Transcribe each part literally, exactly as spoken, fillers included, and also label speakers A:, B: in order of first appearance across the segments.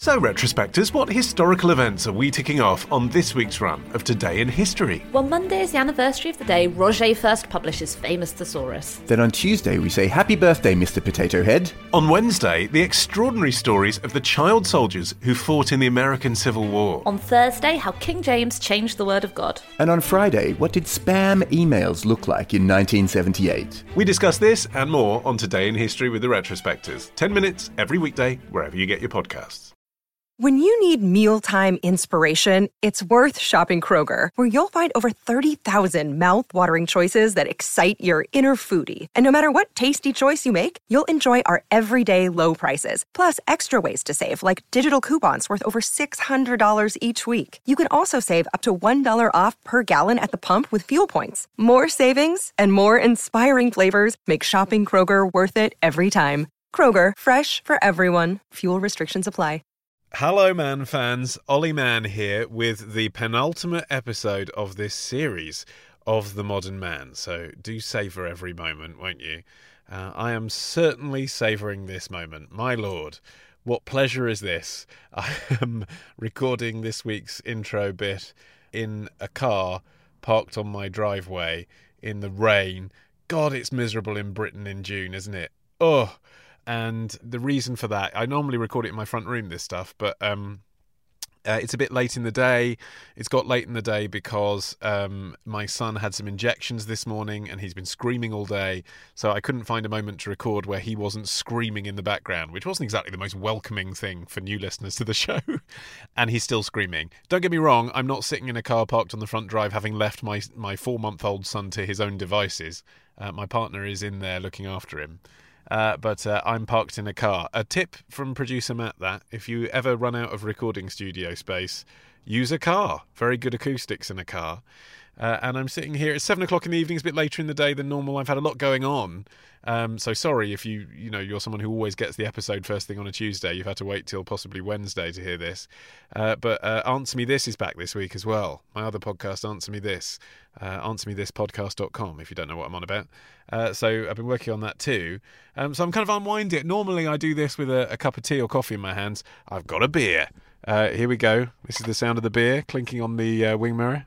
A: So, retrospectors, what historical events are we ticking off on this week's run of Today in History?
B: Well, Monday is the anniversary of the day Roger first published his famous Thesaurus.
C: Then on Tuesday we say happy birthday, Mister Potato Head.
A: On Wednesday, the extraordinary stories of the child soldiers who fought in the American Civil War.
B: On Thursday, how King James changed the word of God.
C: And on Friday, what did spam emails look like in nineteen seventy-eight?
A: We discuss this and more on Today in History with the retrospectors. Ten minutes every weekday, wherever you get your podcasts.
D: When you need mealtime inspiration, it's worth shopping Kroger, where you'll find over thirty thousand mouth-watering choices that excite your inner foodie. And no matter what tasty choice you make, you'll enjoy our everyday low prices, plus extra ways to save, like digital coupons worth over six hundred dollars each week. You can also save up to one dollar off per gallon at the pump with fuel points. More savings and more inspiring flavors make shopping Kroger worth it every time. Kroger, fresh for everyone. Fuel restrictions apply.
A: Hello, Man fans. Ollie Mann here with the penultimate episode of this series of The Modern Man. So do savour every moment, won't you? Uh, I am certainly savouring this moment. My lord, what pleasure is this? I am recording this week's intro bit in a car parked on my driveway in the rain. God, it's miserable in Britain in June, isn't it? Oh. And the reason for that, I normally record it in my front room, this stuff, but um, uh, it's a bit late in the day. It's got late in the day because um, my son had some injections this morning and he's been screaming all day. So I couldn't find a moment to record where he wasn't screaming in the background, which wasn't exactly the most welcoming thing for new listeners to the show. And he's still screaming. Don't get me wrong, I'm not sitting in a car parked on the front drive having left my, my four-month-old son to his own devices. Uh, my partner is in there looking after him. Uh, but uh, I'm parked in a car. A tip from producer Matt, that if you ever run out of recording studio space, use a car. Very good acoustics in a car. Uh, and I'm sitting here. It's seven o'clock in the evening. It's a bit later in the day than normal. I've had a lot going on. Um, so sorry if you, you know, you're someone who always gets the episode first thing on a Tuesday. You've had to wait till possibly Wednesday to hear this. Uh, but uh, Answer Me This is back this week as well. My other podcast, Answer Me This. Uh, answer me this podcast dot com if you don't know what I'm on about. Uh, so I've been working on that too. Um, so I'm kind of unwinding it. Normally I do this with a, a cup of tea or coffee in my hands. I've got a beer. Uh, here we go. This is the sound of the beer clinking on the uh, wing mirror.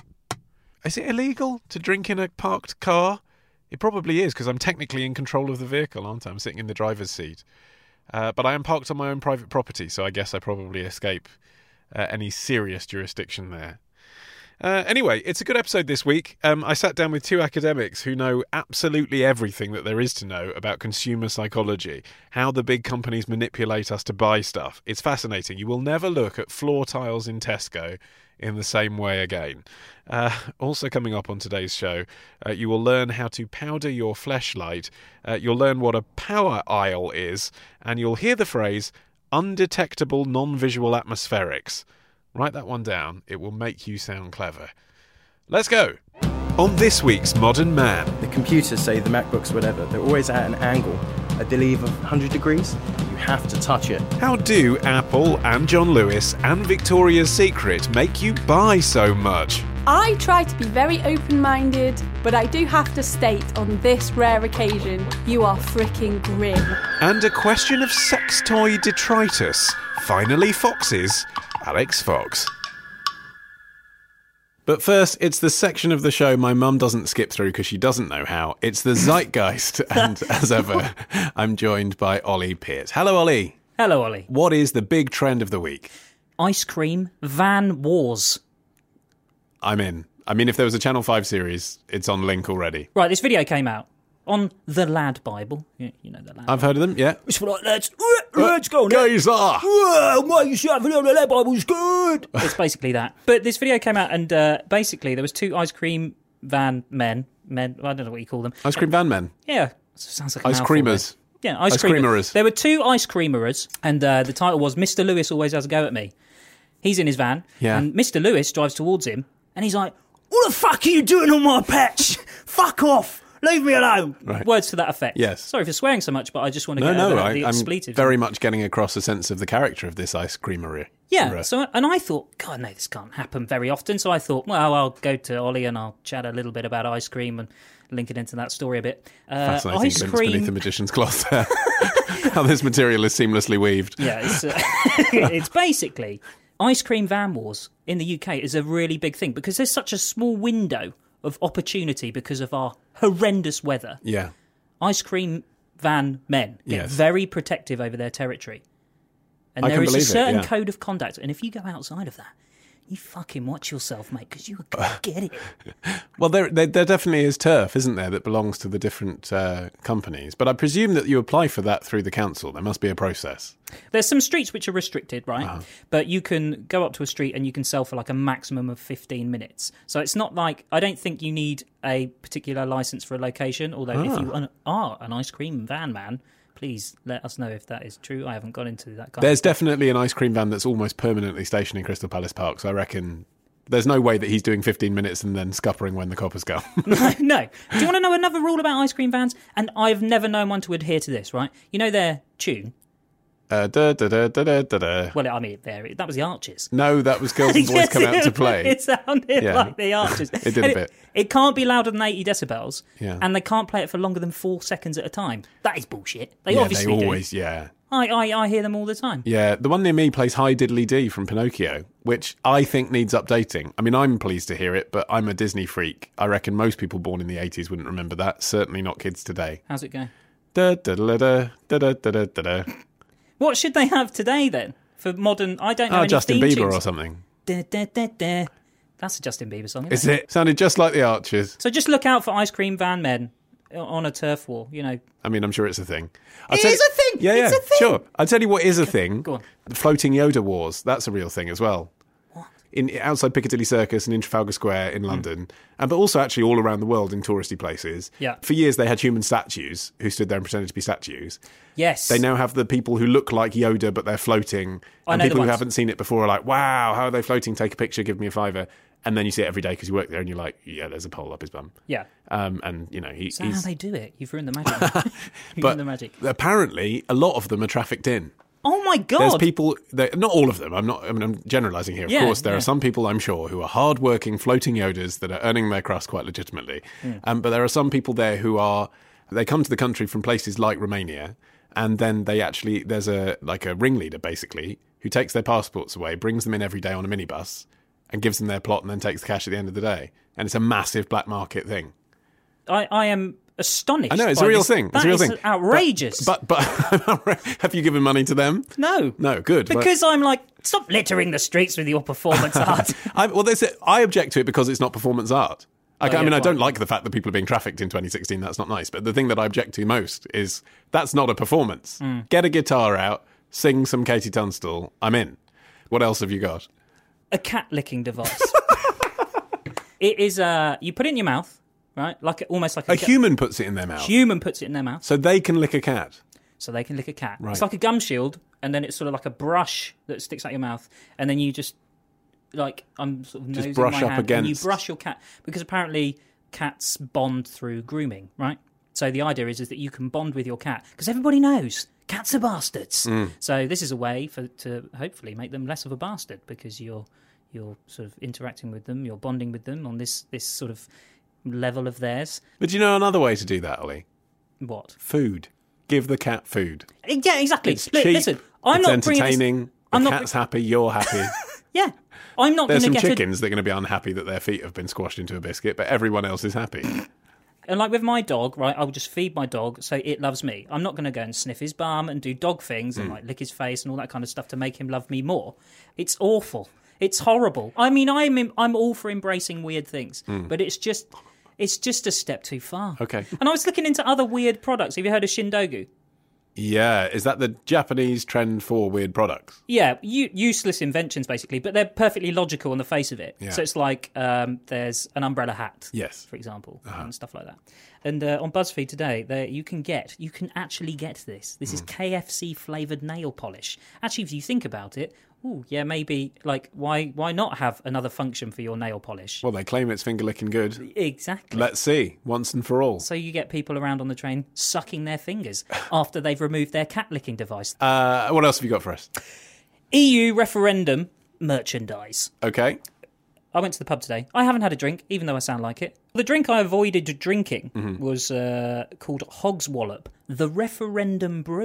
A: Is it illegal to drink in a parked car? It probably is, because I'm technically in control of the vehicle, aren't I? I'm sitting in the driver's seat. Uh, but I am parked on my own private property, so I guess I probably escape uh, any serious jurisdiction there. Uh, anyway, it's a good episode this week. Um, I sat down with two academics who know absolutely everything that there is to know about consumer psychology, how the big companies manipulate us to buy stuff. It's fascinating. You will never look at floor tiles in Tesco in the same way again. Uh, also coming up on today's show, uh, you will learn how to powder your fleshlight, uh, you'll learn what a power aisle is, and you'll hear the phrase undetectable non-visual atmospherics. Write that one down. It will make you sound clever. Let's go. On this week's Modern Man.
E: The computers say the MacBooks, whatever, they're always at an angle, I believe, of one hundred degrees. You have to touch it.
A: How do Apple and John Lewis and Victoria's Secret make you buy so much?
F: I try to be very open-minded, but I do have to state on this rare occasion, you are fricking grim.
A: And a question of sex toy detritus. Finally Fox's Alex Fox. But first, it's the section of the show my mum doesn't skip through because she doesn't know how. It's the Zeitgeist, and as ever, I'm joined by Ollie Peart. Hello, Ollie.
G: Hello, Ollie.
A: What is the big trend of the week?
G: Ice cream van wars.
A: I'm in. I mean, if there was a Channel five series, it's on Link already.
G: Right, this video came out on the Lad Bible. You, you know the Lad
A: I've
G: Bible.
A: heard of them, yeah.
G: It's like, let's, let's go on.
A: Geezer!
G: Well, mate, you should have video on the Lad Bible's good. It's basically that. But this video came out and uh, basically there was two ice cream van men. Men, I don't know what you call them.
A: Ice cream van men?
G: Yeah. Sounds like a
A: Ice
G: mouthful,
A: creamers.
G: There. Yeah, ice,
A: Ice
G: creamers.
A: creamerers.
G: There were two ice creamerers and uh, the title was Mister Lewis Always Has a Go at Me. He's in his van
A: yeah.
G: and Mister Lewis drives towards him and he's like, what the fuck are you doing on my patch? Fuck off. Leave me alone.
A: Right.
G: Words to that effect.
A: Yes.
G: Sorry for swearing so much, but I just want to
A: no,
G: get
A: no,
G: over
A: I,
G: the
A: I'm
G: expletive.
A: very much getting across a sense of the character of this ice creamery.
G: Yeah, so, and I thought, God, no, this can't happen very often. So I thought, well, I'll go to Ollie and I'll chat a little bit about ice cream and link it into that story a bit.
A: Uh, Fascinating
G: ice
A: glimpse
G: cream
A: beneath the magician's cloth there. how this material is seamlessly weaved.
G: Yeah, it's, uh, it's basically ice cream van wars in the U K is a really big thing because there's such a small window of opportunity because of our horrendous weather.
A: Yeah.
G: Ice cream van men get
A: Yes.
G: very protective over their territory. And
A: I
G: there
A: can
G: is a
A: believe it,
G: certain
A: yeah.
G: code of conduct. And if you go outside of that, you fucking watch yourself, mate, because you are going to get it.
A: Well, there, there there definitely is turf, isn't there, that belongs to the different uh, companies. But I presume that you apply for that through the council. There must be a process.
G: There's some streets which are restricted, right?
A: Uh-huh.
G: But you can go up to a street and you can sell for like a maximum of fifteen minutes. So it's not like, I don't think you need a particular license for a location, although if you un- are an ice cream van man, please let us know if that is true. I haven't got into that kind
A: There's
G: of stuff.
A: definitely an ice cream van that's almost permanently stationed in Crystal Palace Park, so I reckon there's no way that he's doing fifteen minutes and then scuppering when the coppers go.
G: No, no. Do you want to know another rule about ice cream vans? And I've never known one to adhere to this, right? You know their tune?
A: uh, da, da, da, da, da, da, da.
G: Well, I mean, there that was the Archers.
A: No, that was Girls and Boys
G: Yes,
A: Come Out to Play.
G: It sounded
A: Yeah.
G: like the Archers.
A: It did a
G: And
A: bit.
G: It can't be louder than eighty decibels,
A: Yeah.
G: and they can't play it for longer than four seconds at a time. That is bullshit. They
A: yeah,
G: obviously
A: they always,
G: do.
A: yeah.
G: I, I, I hear them all the time.
A: Yeah, the one near me plays Hi Diddly Dee from Pinocchio, which I think needs updating. I mean, I'm pleased to hear it, but I'm a Disney freak. I reckon most people born in the eighties wouldn't remember that. Certainly not kids today.
G: How's it go?
A: Da da da da da da da da da.
G: What should they have today then for modern? I don't know.
A: Oh,
G: any
A: Justin
G: theme
A: Bieber
G: tunes.
A: or something.
G: Da, da, da, da. That's a Justin Bieber song, isn't
A: Is
G: it?
A: it? Sounded just like the Archers.
G: So just look out for ice cream van men on a turf war. You know,
A: I mean, I'm sure it's a thing.
G: It
A: I'll
G: is
A: tell
G: a thing!
A: Yeah,
G: It's
A: yeah,
G: a thing!
A: sure. I'll tell you what is a thing.
G: Go on.
A: The floating Yoda wars. That's a real thing as well.
G: What?
A: In outside Piccadilly Circus and in Trafalgar Square
G: Hmm.
A: in London, and but also actually all around the world in touristy places.
G: Yeah.
A: For years they had human statues who stood there and pretended to be statues.
G: yes.
A: They now have the people who look like Yoda but they're floating,
G: I
A: and
G: know the
A: people who
G: ones.
A: haven't seen it before are like, "Wow, how are they floating? Take a picture, give me a fiver." And then you see it every day because you work there, and you're like, "Yeah, there's a pole up his bum."
G: Yeah.
A: Um, and you know he,
G: Is that how
A: he's.
G: they do it? You've ruined the magic. You've
A: But
G: ruined the magic.
A: apparently, a lot of them are trafficked in.
G: Oh my god!
A: There's people, that, not all of them. I'm not. I mean, I'm generalising here. Of
G: Yeah,
A: course, there
G: yeah.
A: are some people I'm sure who are hard-working, floating Yodas that are earning their crust quite legitimately.
G: Hmm.
A: Um, but there are some people there who are. They come to the country from places like Romania, and then they actually there's a like a ringleader basically who takes their passports away, brings them in every day on a minibus, and gives them their plot, and then takes the cash at the end of the day. And it's a massive black market thing.
G: I, I am astonished.
A: I know it's
G: by
A: a real
G: this.
A: thing. It's
G: That
A: a real
G: is
A: thing.
G: outrageous.
A: But, but, but have you given money to them?
G: no,
A: No, good. but-
G: because I'm like, stop littering the streets with your performance art.
A: I, well, there's a, I object to it because it's not performance art. Like,
G: Oh,
A: I mean,
G: yeah,
A: I don't
G: quite.
A: like the fact that people are being trafficked in twenty sixteen. That's not nice. But the thing that I object to most is that's not a performance.
G: Mm.
A: Get a guitar out, sing some Katie Tunstall. I'm in. What else have you got?
G: A cat licking device. It is. Uh, you put it in your mouth, right? Like almost like a,
A: A
G: gu-
A: human puts it in their mouth,
G: human puts it in their mouth,
A: so they can lick a cat.
G: so they can lick a cat.
A: Right.
G: It's like a gum shield, and then it's sort of like a brush that sticks out your mouth, and then you just like I'm sort of
A: Just
G: nosing
A: brush
G: my
A: up
G: hand, and you
A: against.
G: brush your cat because apparently cats bond through grooming, right? So the idea is is that you can bond with your cat because everybody knows cats are bastards.
A: Mm.
G: So this is a way for to hopefully make them less of a bastard because you're you're sort of interacting with them, you're bonding with them on this this sort of level of theirs.
A: But do you know another way to do that, Ollie?
G: What?
A: Food. Give the cat food.
G: Yeah, exactly.
A: It's
G: Look,
A: cheap.
G: listen, I'm
A: it's
G: not bringing this-
A: entertaining.
G: I'm
A: the
G: not
A: cat's happy. You're happy.
G: Yeah, I'm not going
A: There's
G: to
A: some
G: get
A: chickens that are going to be unhappy that their feet have been squashed into a biscuit, but everyone else is happy.
G: a... And like with my dog, right, I will just feed my dog so it loves me. I'm not going to go and sniff his bum and do dog things
A: Hmm.
G: and like lick his face and all that kind of stuff to make him love me more. It's awful. It's horrible. I mean, I'm I'm all for embracing weird things, but it's just it's just a step too far.
A: Hmm. Okay.
G: And I was looking into other weird products. Have you heard of Shindogu?
A: Yeah, is that the Japanese trend for weird products?
G: Yeah, u- useless inventions basically, but they're perfectly logical on the face of it.
A: Yeah.
G: So it's like um, there's an umbrella hat,
A: Yes.
G: for example, and stuff like that. And uh, on BuzzFeed today, there you can get, you can actually get this. This is K F C flavored nail polish. Actually, if you think about it, ooh, yeah, maybe like why why not have another function for your nail polish?
A: Well, they claim it's finger licking good.
G: Exactly.
A: Let's see, once and for all.
G: So you get people around on the train sucking their fingers after they've removed their cat licking device.
A: Uh, what else have you got for us?
G: E U referendum merchandise.
A: Okay.
G: I went to the pub today. I haven't had a drink, even though I sound like it. The drink I avoided drinking
A: Mm-hmm.
G: was uh, called Hogswallop, the referendum brew.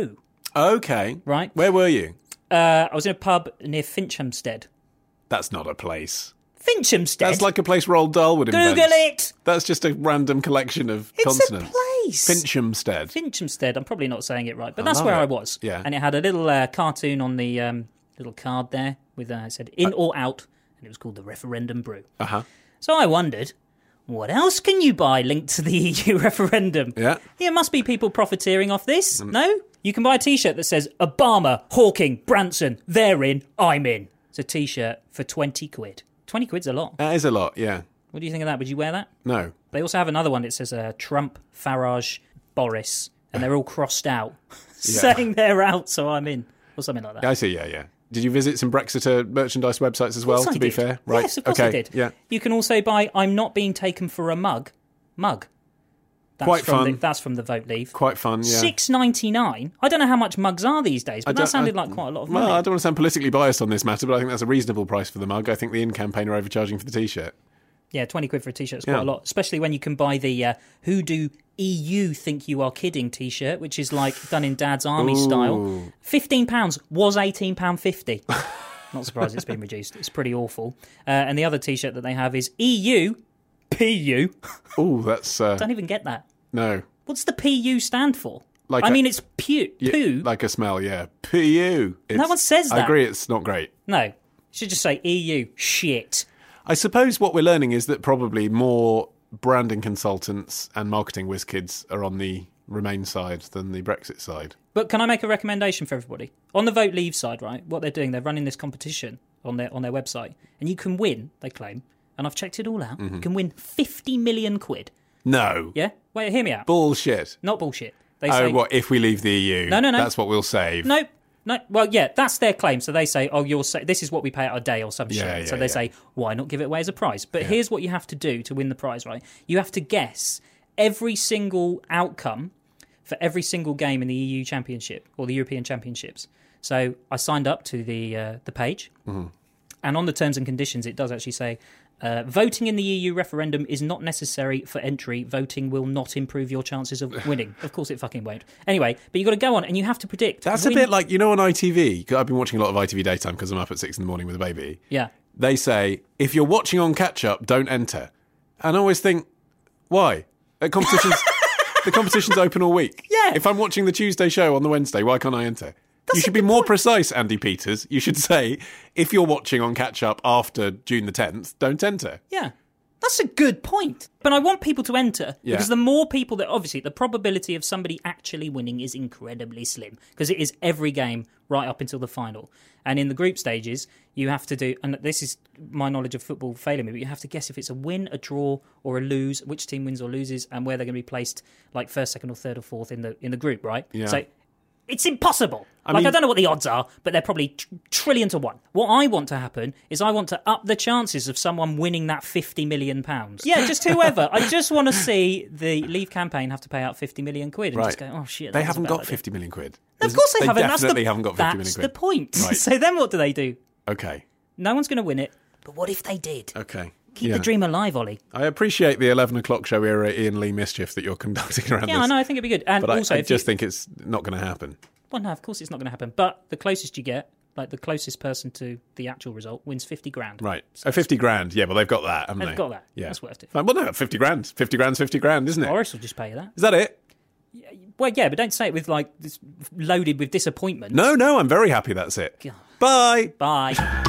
A: Okay.
G: Right.
A: Where were you?
G: Uh, I was in a pub near Finchampstead.
A: That's not a place.
G: Finchampstead?
A: That's like a place Roald Dahl would invent.
G: Google it!
A: That's just a random collection of
G: It's
A: consonants.
G: a place.
A: Finchamstead.
G: Finchampstead. I'm probably not saying it right, but
A: I
G: that's
A: love
G: where
A: it.
G: I was.
A: Yeah.
G: And it had a little uh, cartoon on the um, little card there with uh, it said in or out, and it was called the Referendum Brew.
A: Uh-huh.
G: So I wondered, what else can you buy linked to the E U referendum?
A: Yeah.
G: There must be people profiteering off this, no? You can buy a T-shirt that says, Obama, Hawking, Branson, they're in, I'm in. It's a T-shirt for twenty quid. twenty quid's a lot.
A: That is a lot, yeah.
G: What do you think of that? Would you wear that?
A: No.
G: They also have another one that says uh, Trump, Farage, Boris, and they're all crossed out, saying they're out, so I'm in, or something like that.
A: I see, yeah, yeah. Did you visit some Brexiter merchandise websites as well,
G: Of course
A: to
G: I
A: be
G: did.
A: fair? Right.
G: Yes, of course
A: okay.
G: I did.
A: Yeah.
G: You can also buy I'm not being taken for a mug. Mug. That's
A: Quite
G: from
A: fun.
G: The, that's from the Vote Leave.
A: Quite fun, yeah.
G: Six ninety nine. I don't know how much mugs are these days, but
A: I
G: that
A: don't-
G: sounded
A: I-
G: like quite a lot of money.
A: Well, I don't want to sound politically biased on this matter, but I think that's a reasonable price for the mug. I think the in-campaign are overcharging for the T-shirt.
G: Yeah, twenty quid for a T-shirt is quite
A: Yeah.
G: a lot, especially when you can buy the uh, Who Do E U Think You Are Kidding T-shirt, which is like done in Dad's Army
A: Ooh.
G: style. fifteen pounds was eighteen pounds fifty. Not surprised it's been reduced. It's pretty awful. Uh, and the other T-shirt that they have is E U P U.
A: Oh, that's... Uh,
G: Don't even get that.
A: no.
G: What's the P U stand for?
A: Like
G: I
A: a-
G: mean, it's pu-
A: Yeah,
G: poo.
A: like a smell, yeah. P U.
G: No one says
A: I
G: that.
A: agree, it's not great.
G: No, you should just say E U. Shit.
A: I suppose what we're learning is that probably more branding consultants and marketing whiz kids are on the Remain side than the Brexit side.
G: But can I make a recommendation for everybody? On the Vote Leave side, right, what they're doing, they're running this competition on their on their website, and you can win, they claim, and I've checked it all out,
A: Mm-hmm.
G: you can win fifty million quid.
A: No.
G: Yeah? Wait, hear me out.
A: Bullshit.
G: Not bullshit. They
A: Oh,
G: say,
A: what, if we leave the E U?
G: No, no, no.
A: That's what we'll save.
G: No, no. Well, yeah, that's their claim. So they say, oh, you'll say, this is what we pay out a day or some
A: Yeah,
G: shit.
A: yeah,
G: so they
A: yeah.
G: say, why not give it away as a prize? But here's what you have to do to win the prize, right? You have to guess every single outcome for every single game in the E U Championship or the European Championships. So I signed up to the uh, the page,
A: Mm-hmm.
G: and on the terms and conditions, it does actually say, uh, voting in the E U referendum is not necessary for entry. Voting will not improve your chances of winning. Of course it fucking won't. Anyway, but you've got to go on and you have to predict.
A: That's
G: win-
A: a bit like, you know, on I T V, 'cause I've been watching a lot of I T V daytime because I'm up at six in the morning with a baby.
G: Yeah.
A: They say, if you're watching on catch-up, don't enter. And I always think, why? At competitions, the competition's open all week.
G: Yeah.
A: If I'm watching the Tuesday show on the Wednesday, why can't I enter? You should be more precise, Andy Peters. You should say, if you're watching on catch-up after June the tenth, don't enter.
G: Yeah. That's a good point. But I want people to enter
A: Yeah.
G: because the more people that obviously the probability of somebody actually winning is incredibly slim because it is every game right up until the final. And in the group stages, you have to do, and this is my knowledge of football failing me, but you have to guess if it's a win, a draw, or a lose, which team wins or loses, and where they're going to be placed, like first, second, or third, or fourth in the in the group, right?
A: Yeah.
G: So it's impossible.
A: I
G: like,
A: mean-
G: I don't know what the odds are, but they're probably tr- trillion to one. What I want to happen is I want to up the chances of someone winning that fifty million pounds. Yeah, just whoever. I just want to see the Leave campaign have to pay out fifty million quid and
A: Right.
G: just go, oh shit.
A: They
G: that was a
A: haven't
G: bad
A: got
G: idea.
A: fifty million quid.
G: Of course they,
A: they
G: haven't.
A: definitely
G: that's the,
A: haven't got fifty million
G: That's
A: quid.
G: the point.
A: Right.
G: So then what do they do?
A: Okay.
G: No one's going to win it. But what if they did?
A: Okay.
G: Keep
A: Yeah.
G: the dream alive, Ollie.
A: I appreciate the eleven o'clock show era Ian Lee mischief that you're conducting around
G: Yeah,
A: this.
G: I know. I think it'd be good. And
A: But
G: also,
A: I, I
G: if
A: just
G: you,
A: think it's not going to happen.
G: well, no, of course it's not going to happen. But the closest you get, like the closest person to the actual result, wins fifty grand.
A: Right. Oh, fifty grand. Yeah, well, they've got that, haven't
G: They've
A: they?
G: got that.
A: Yeah.
G: That's worth it.
A: Fine. Well, no, fifty grand. fifty grand's fifty grand, isn't it?
G: Boris will just pay you that.
A: Is that it?
G: Well, yeah, but don't say it with like this, loaded with disappointment.
A: No, no, I'm very happy that's it.
G: God.
A: Bye.
G: Bye.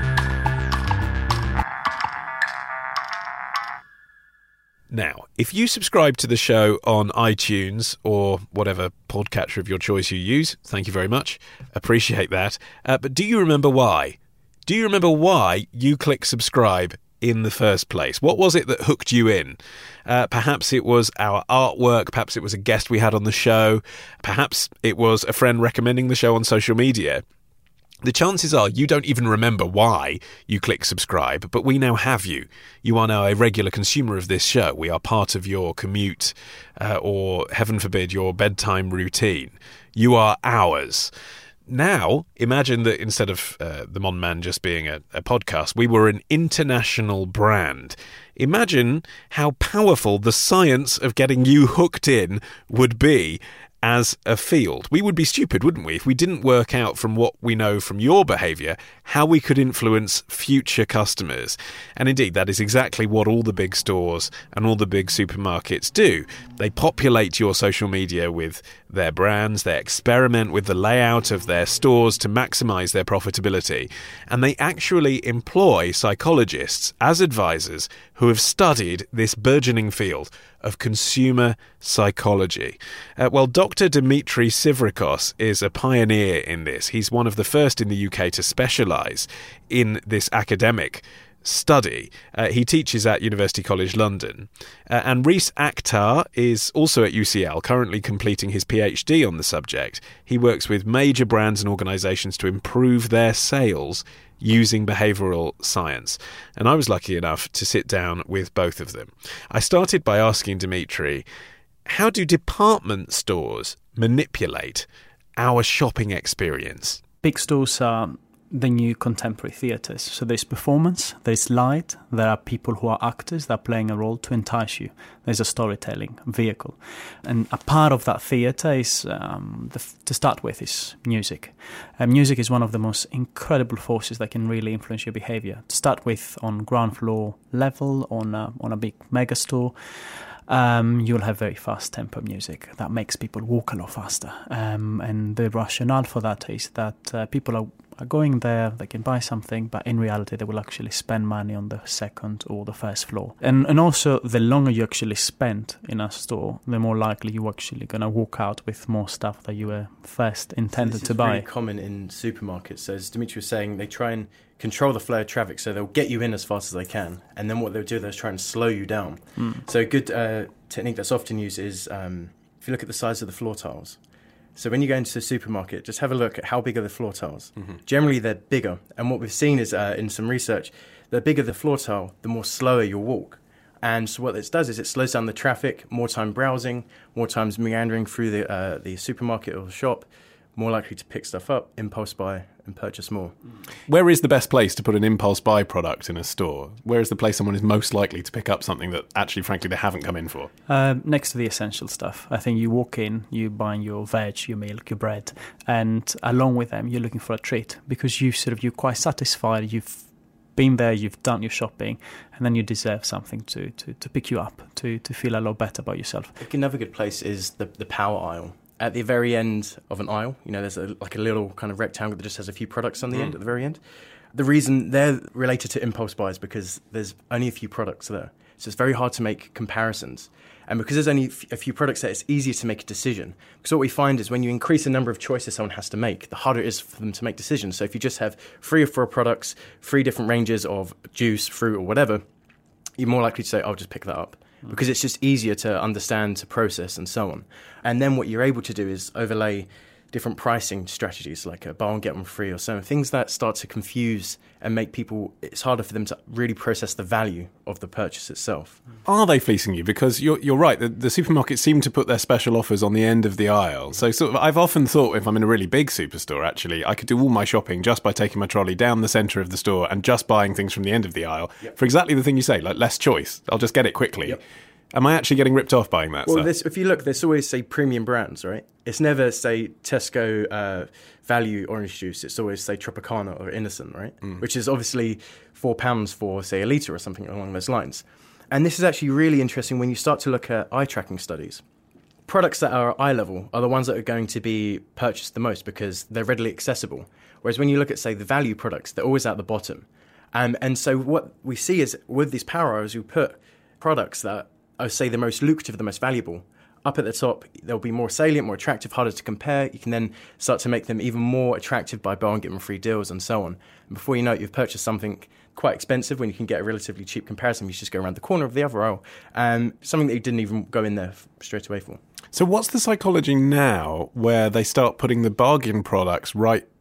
A: Now, if you subscribe to the show on iTunes or whatever podcatcher of your choice you use, thank you very much. Appreciate that. Uh, but do you remember why? Do you remember why you clicked subscribe in the first place? What was it that hooked you in? Uh, perhaps it was our artwork. Perhaps it was a guest we had on the show. Perhaps it was a friend recommending the show on social media. The chances are you don't even remember why you click subscribe, but we now have you. You are now a regular consumer of this show. We are part of your commute uh, or, heaven forbid, your bedtime routine. You are ours. Now, imagine that instead of uh, the Mon Man just being a, a podcast, we were an international brand. Imagine how powerful the science of getting you hooked in would be. as a field. We would be stupid, wouldn't we, if we didn't work out from what we know from your behaviour how we could influence future customers. And indeed, that is exactly what all the big stores and all the big supermarkets do. They populate your social media with their brands, they experiment with the layout of their stores to maximise their profitability, and they actually employ psychologists as advisors who have studied this burgeoning field of consumer psychology. Uh, well, Doctor Dimitri Sivrikos is a pioneer in this. He's one of the first in the U K to specialise in this academic study. Uh, he teaches at University College London. Uh, and Rees Akhtar is also at U C L, currently completing his PhD on the subject. He works with major brands and organisations to improve their sales using behavioural science. And I was lucky enough to sit down with both of them. I started by asking Dimitri, how do department stores manipulate our shopping experience?
H: Big stores are the new contemporary theatres. So there's performance, there's light, there are people who are actors that are playing a role to entice you. There's a storytelling vehicle. And a part of that theatre is, um, the, to start with, is music. Uh, music is one of the most incredible forces that can really influence your behaviour. To start with, on ground floor level, on a, on a big mega store, Um, you'll have very fast tempo music that makes people walk a lot faster. Um, and the rationale for that is that uh, people are, are going there, they can buy something, but in reality they will actually spend money on the second or the first floor. And and also, the longer you actually spend in a store, the more likely you're actually going to walk out with more stuff that you were first intended
E: so
H: to buy.
E: This is really common in supermarkets. So as Dimitri was saying, they try and control the flow of traffic, so they'll get you in as fast as they can, and then what they'll do, they'll try and slow you down. Mm. So a good uh, technique that's often used is um, if you look at the size of the floor tiles. So when you go into the supermarket, just have a look at how big are the floor tiles. Mm-hmm. Generally, they're bigger, and what we've seen is uh, in some research, the bigger the floor tile, the more slower you'll walk. And so what this does is it slows down the traffic, more time browsing, more times meandering through the uh, the supermarket or shop, more likely to pick stuff up, impulse buy, and purchase more.
A: Where is the best place to put an impulse buy product in a store? Where is the place someone is most likely to pick up something that actually, frankly, they haven't come in for?
H: Um, next to the essential stuff. I think you walk in, you buy your veg, your milk, your bread, and along with them, you're looking for a treat because you sort of you're quite satisfied. You've been there, you've done your shopping, and then you deserve something to to, to pick you up, to to feel a lot better about yourself.
E: Another good place is the the power aisle. At the very end of an aisle, you know, there's a, like a little kind of rectangle that just has a few products on the mm. end at the very end. The reason they're related to impulse buy is because there's only a few products there. So it's very hard to make comparisons. And because there's only a few products there, it's easier to make a decision. Because what we find is when you increase the number of choices someone has to make, the harder it is for them to make decisions. So if you just have three or four products, three different ranges of juice, fruit, or whatever, you're more likely to say, I'll just pick that up. Because it's just easier to understand, to process, and so on. And then what you're able to do is overlay different pricing strategies, like a buy one, get one free or so, things that start to confuse and make people, it's harder for them to really process the value of the purchase itself.
A: Are they fleecing you? Because you're you're right, the, the supermarkets seem to put their special offers on the end of the aisle. So sort of, I've often thought if I'm in a really big superstore, actually, I could do all my shopping just by taking my trolley down the centre of the store and just buying things from the end of the aisle yep. for exactly the thing you say, like less choice. I'll just get it quickly. Yep. Am I actually getting ripped off buying that
E: well,
A: stuff?
E: This, if you look, there's always, say, premium brands, right? It's never, say, Tesco uh, value orange juice. It's always, say, Tropicana or Innocent, right? Mm. Which is obviously four pounds for, say, a litre or something along those lines. And this is actually really interesting when you start to look at eye tracking studies. Products that are eye level are the ones that are going to be purchased the most because they're readily accessible. Whereas when you look at, say, the value products, they're always at the bottom. Um, and so what we see is with these power hours, we put products that I would say the most lucrative, the most valuable, up at the top. They'll be more salient, more attractive, harder to compare. You can then start to make them even more attractive by buy one, get one free deals and so on. And before you know it, you've purchased something quite expensive when you can get a relatively cheap comparison. You just go around the corner of the other aisle. Um, something that you didn't even go in there straight away for.
A: So what's the psychology now where they start putting the bargain products right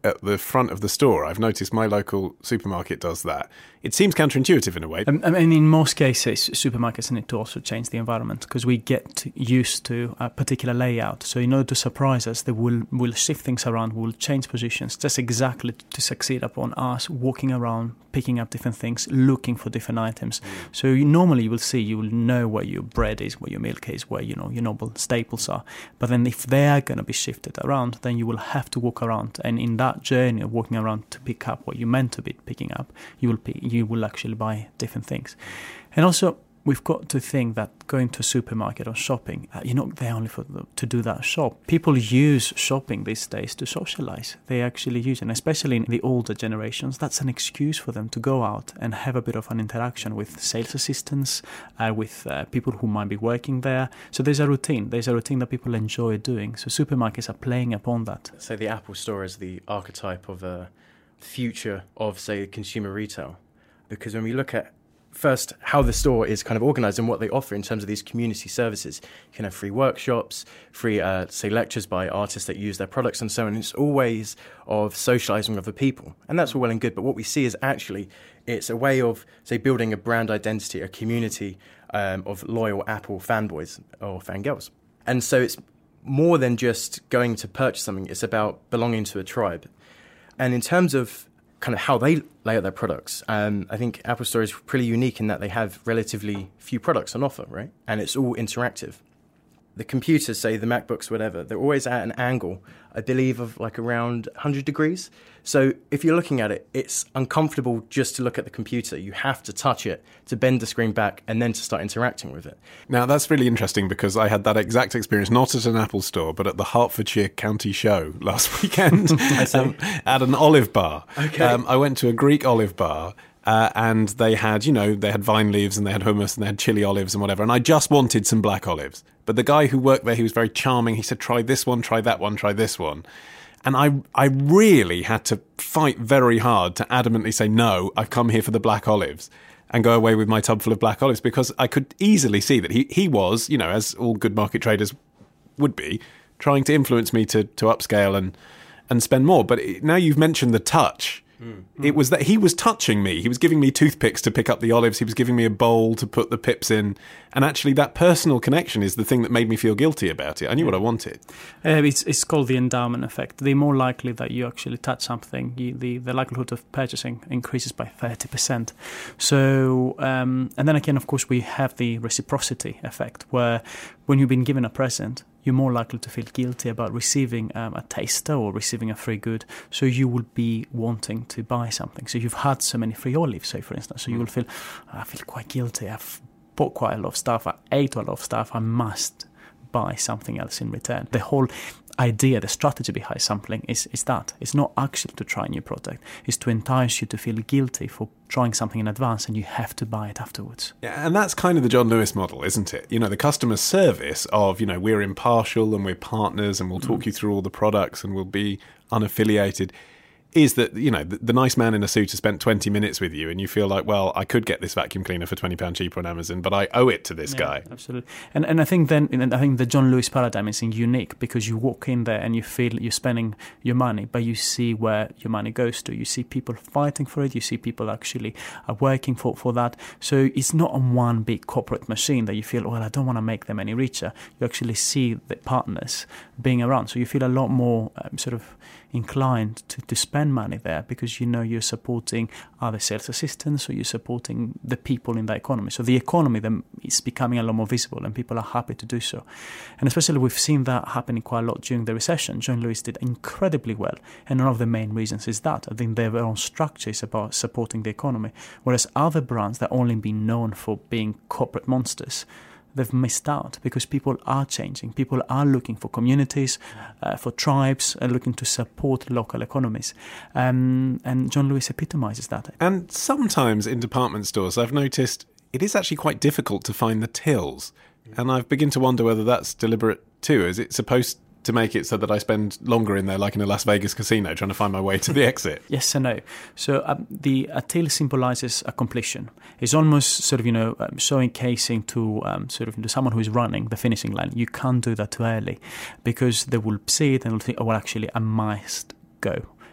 A: at the front of the store. I've noticed my local supermarket does that. It seems counterintuitive in a way.
H: Um, I mean, in most cases, supermarkets need to also change the environment because we get used to a particular layout. So in order to surprise us, they will will shift things around, will change positions, just exactly to succeed upon us walking around, picking up different things, looking for different items. Mm. So you, normally you will see, you will know where your bread is, where your milk is, where you know your noble staples are. But then if they are going to be shifted around, then you will have to walk around. And in that journey of walking around to pick up what you're meant to be picking up, you will pick, you will actually buy different things. And also, we've got to think that going to a supermarket or shopping, uh, you're not there only for the, to do that shop. People use shopping these days to socialize. They actually use it, and especially in the older generations, that's an excuse for them to go out and have a bit of an interaction with sales assistants, uh, with uh, people who might be working there. So there's a routine. There's a routine that people enjoy doing. So supermarkets are playing upon that.
E: So the Apple Store is the archetype of a future of, say, consumer retail. Because when we look at first how the store is kind of organised and what they offer in terms of these community services, you can have free workshops, free, uh, say, lectures by artists that use their products and so on. It's always of socialising with the people. And that's all well and good. But what we see is actually it's a way of, say, building a brand identity, a community um, of loyal Apple fanboys or fangirls. And so it's more than just going to purchase something. It's about belonging to a tribe. And in terms of kind of how they lay out their products, um, I think Apple Store is pretty unique in that they have relatively few products on offer, right? And it's all interactive. The computers, say the MacBooks, whatever, they're always at an angle, I believe, of like around one hundred degrees. So if you're looking at it, it's uncomfortable just to look at the computer. You have to touch it to bend the screen back and then to start interacting with it.
A: Now, that's really interesting because I had that exact experience, not at an Apple Store, but at the Hertfordshire County Show last weekend um, at an olive bar.
E: Okay.
A: Um, I went to a Greek olive bar. Uh, and they had, you know, they had vine leaves and they had hummus and they had chili olives and whatever. And I just wanted some black olives. But the guy who worked there, he was very charming. He said, try this one, try that one, try this one. And I I really had to fight very hard to adamantly say, no, I've come here for the black olives, and go away with my tub full of black olives, because I could easily see that he, he was, you know, as all good market traders would be, trying to influence me to, to upscale and, and spend more. But it, now you've mentioned the touch. Mm. It was that he was touching me. He was giving me toothpicks to pick up the olives. He was giving me a bowl to put the pips in. And actually that personal connection is the thing that made me feel guilty about it. I knew what I wanted.
H: Uh, it's, it's called the endowment effect. The more likely that you actually touch something, you, the, the likelihood of purchasing increases by thirty percent. So, um, and then again, of course, we have the reciprocity effect, where when you've been given a present, you're more likely to feel guilty about receiving um, a taster or receiving a free good. So you will be wanting to buy something. So you've had so many free olives, say, for instance. So you will feel, I feel quite guilty. I've bought quite a lot of stuff. I ate a lot of stuff. I must buy something else in return. The whole idea, the strategy behind sampling is, is that. It's not actually to try a new product. It's to entice you to feel guilty for trying something in advance and you have to buy it afterwards.
A: Yeah, and that's kind of the John Lewis model, isn't it? You know, the customer service of, you know, we're impartial and we're partners and we'll talk mm. you through all the products and we'll be unaffiliated, is that, you know, the, the nice man in a suit has spent twenty minutes with you and you feel like, well, I could get this vacuum cleaner for twenty pounds cheaper on Amazon, but I owe it to this
H: yeah,
A: guy.
H: Absolutely. And and I think then, I think the John Lewis paradigm is unique because you walk in there and you feel you're spending your money, but you see where your money goes to. You see people fighting for it. You see people actually are working for, for that. So it's not on one big corporate machine that you feel, well, I don't want to make them any richer. You actually see the partners being around. So you feel a lot more um, sort of inclined to, to spend money there because you know you're supporting other sales assistants or you're supporting the people in the economy. So the economy then is becoming a lot more visible and people are happy to do so. And especially we've seen that happening quite a lot during the recession. John Lewis did incredibly well. And one of the main reasons is that. I think their own structure is about supporting the economy. Whereas other brands that only been known for being corporate monsters, they've missed out because people are changing. People are looking for communities, uh, for tribes, and looking to support local economies. Um, and John Lewis epitomizes that.
A: And sometimes in department stores, I've noticed it is actually quite difficult to find the tills. And I've begun to wonder whether that's deliberate too. Is it supposed to make it so that I spend longer in there, like in a Las Vegas casino, trying to find my way to the exit?
H: Yes and no. So um, the a till symbolizes a completion. It's almost sort of, you know, um, showcasing to um, sort of to someone who is running the finishing line. You can't do that too early because they will see it and will think, oh, well, actually, I must go.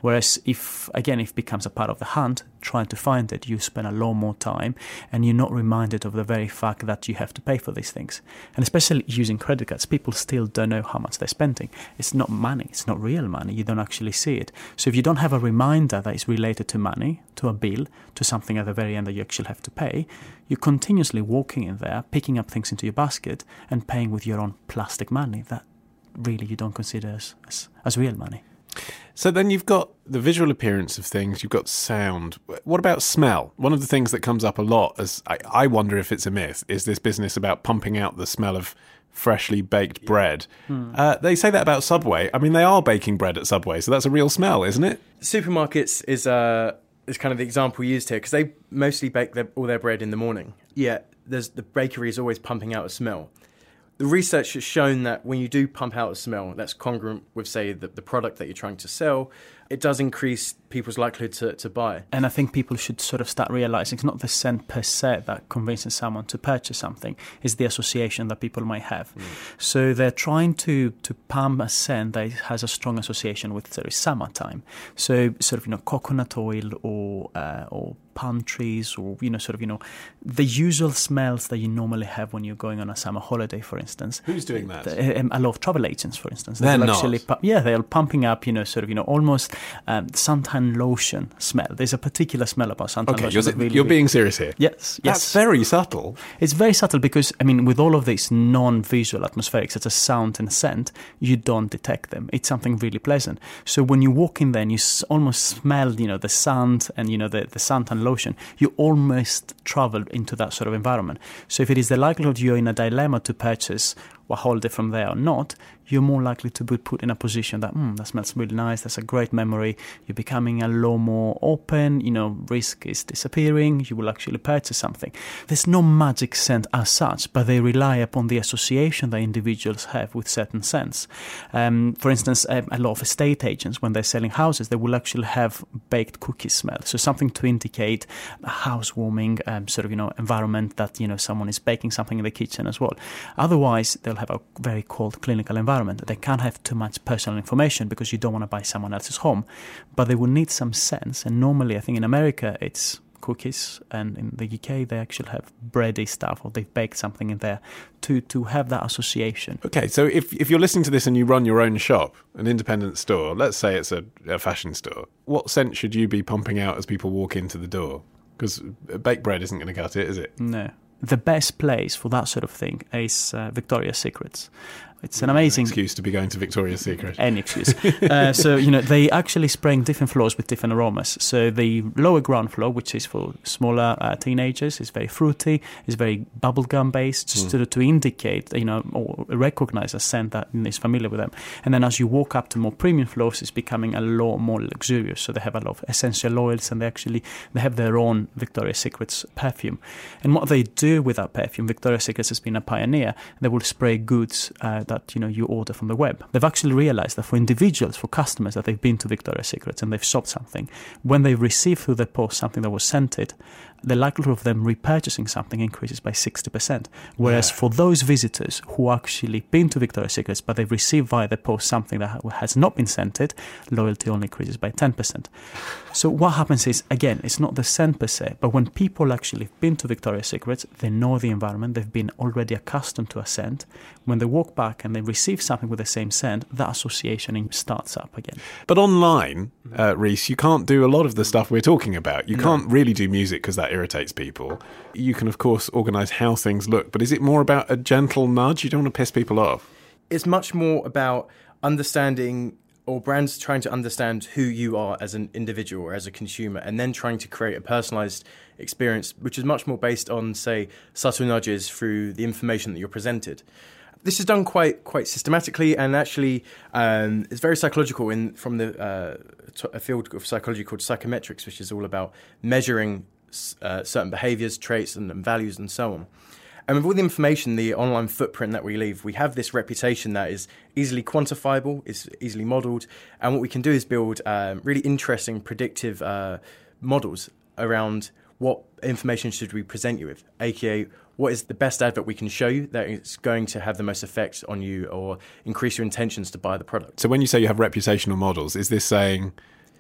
H: Whereas if, again, if it becomes a part of the hunt, trying to find it, you spend a lot more time and you're not reminded of the very fact that you have to pay for these things. And especially using credit cards, people still don't know how much they're spending. It's not money, it's not real money, you don't actually see it. So if you don't have a reminder that is related to money, to a bill, to something at the very end that you actually have to pay, you're continuously walking in there, picking up things into your basket and paying with your own plastic money that really you don't consider as, as, as real money.
A: So then you've got the visual appearance of things, you've got sound. What about smell? One of the things that comes up a lot, as I, I wonder if it's a myth, is this business about pumping out the smell of freshly baked bread. Hmm. Uh, they say that about Subway. I mean, they are baking bread at Subway, so that's a real smell, isn't it?
E: Supermarkets is uh, is kind of the example used here, because they mostly bake their, all their bread in the morning. Yet there's the bakery is always pumping out a smell. The research has shown that when you do pump out a smell, that's congruent with, say, the, the product that you're trying to sell, it does increase people's likelihood to, to buy.
H: And I think people should sort of start realizing it's not the scent per se that convinces someone to purchase something, it's the association that people might have. Mm. So they're trying to, to pump a scent that has a strong association with, say, summertime. So sort of, you know, coconut oil or uh, or palm trees, or, you know, sort of, you know, the usual smells that you normally have when you're going on a summer holiday, for instance.
A: Who's doing that?
H: The, um, a lot of travel agents, for instance.
A: They're
H: They'll
A: not.
H: Actually pu- yeah, they're pumping up, you know, sort of, you know, almost um, suntan lotion smell. There's a particular smell about suntan
A: okay,
H: lotion.
A: you're,
H: that really,
A: you're being serious here?
H: Yes, yes.
A: That's very subtle.
H: It's very subtle because, I mean, with all of these non-visual atmospherics, such as sound and scent, you don't detect them. It's something really pleasant. So when you walk in there and you s- almost smell, you know, the sand and, you know, the, the suntan lotion, you almost travel into that sort of environment. So if it is the likelihood you're in a dilemma to purchase a holiday from there or not, you're more likely to be put in a position that, mm, that smells really nice, that's a great memory, you're becoming a lot more open, you know, risk is disappearing, you will actually purchase something. There's no magic scent as such, but they rely upon the association that individuals have with certain scents. Um, for instance, a, a lot of estate agents, when they're selling houses, they will actually have baked cookies smell, so something to indicate a housewarming um, sort of, you know, environment that, you know, someone is baking something in the kitchen as well. Otherwise, they'll have a very cold clinical environment. They can't have too much personal information because you don't want to buy someone else's home, but they will need some sense. And normally, I think in America, it's cookies, and in the U K, they actually have bready stuff, or they've baked something in there to, to have that association.
A: Okay, so if, if you're listening to this and you run your own shop, an independent store, let's say it's a, a fashion store, what scent should you be pumping out as people walk into the door? Because baked bread isn't going to cut it, is it?
H: No. The best place for that sort of thing is uh, Victoria's Secrets. It's an amazing...
A: An excuse to be going to Victoria's Secret.
H: Any excuse. uh, so, you know, they actually spraying different floors with different aromas. So the lower ground floor, which is for smaller uh, teenagers, is very fruity, is very bubblegum based, just mm. to, to indicate, you know, or recognize a scent that is familiar with them. And then as you walk up to more premium floors, it's becoming a lot more luxurious. So they have a lot of essential oils, and they actually they have their own Victoria's Secrets perfume. And what they do with that perfume, Victoria's Secrets has been a pioneer. They will spray goods uh, that, you know, you order from the web. They've actually realized that for individuals, for customers that they've been to Victoria's Secrets and they've shopped something, when they receive through the post something that was scented, the likelihood of them repurchasing something increases by sixty percent. Whereas yeah. for those visitors who actually been to Victoria's Secrets but they've received via the post something that has not been scented, loyalty only increases by ten percent. So what happens is, again, it's not the scent per se, but when people actually have been to Victoria's Secrets, they know the environment, they've been already accustomed to a scent. When they walk back and they receive something with the same scent, that association starts up again.
A: But online, uh, Reese, you can't do a lot of the stuff we're talking about. You no. can't really do music because that irritates people. You can, of course, organise how things look, but is it more about a gentle nudge? You don't want to piss people off.
E: It's much more about understanding, or brands trying to understand who you are as an individual or as a consumer, and then trying to create a personalised experience, which is much more based on, say, subtle nudges through the information that you're presented. This is done quite quite systematically, and actually um, it's very psychological in from the uh, t- a field of psychology called psychometrics, which is all about measuring uh, certain behaviours, traits, and, and values, and so on. And with all the information, the online footprint that we leave, we have this reputation that is easily quantifiable, is easily modelled, and what we can do is build um, really interesting predictive uh, models around what information should we present you with, aka what is the best advert we can show you that is going to have the most effect on you or increase your intentions to buy the product.
A: So when you say you have reputational models, is this saying